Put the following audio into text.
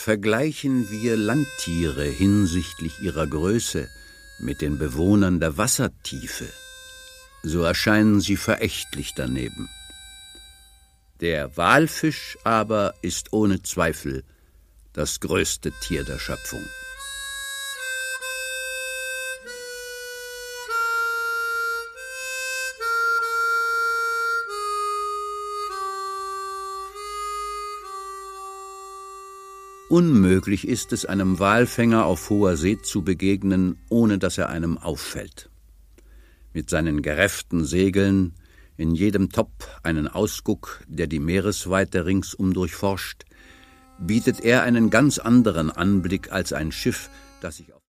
Vergleichen wir Landtiere hinsichtlich ihrer Größe mit den Bewohnern der Wassertiefe, so erscheinen sie verächtlich daneben. Der Walfisch aber ist ohne Zweifel das größte Tier der Schöpfung. Unmöglich ist es, einem Walfänger auf hoher See zu begegnen, ohne dass er einem auffällt. Mit seinen gerefften Segeln, in jedem Topp einen Ausguck, der die Meeresweite ringsum durchforscht, bietet er einen ganz anderen Anblick als ein Schiff, das sich auf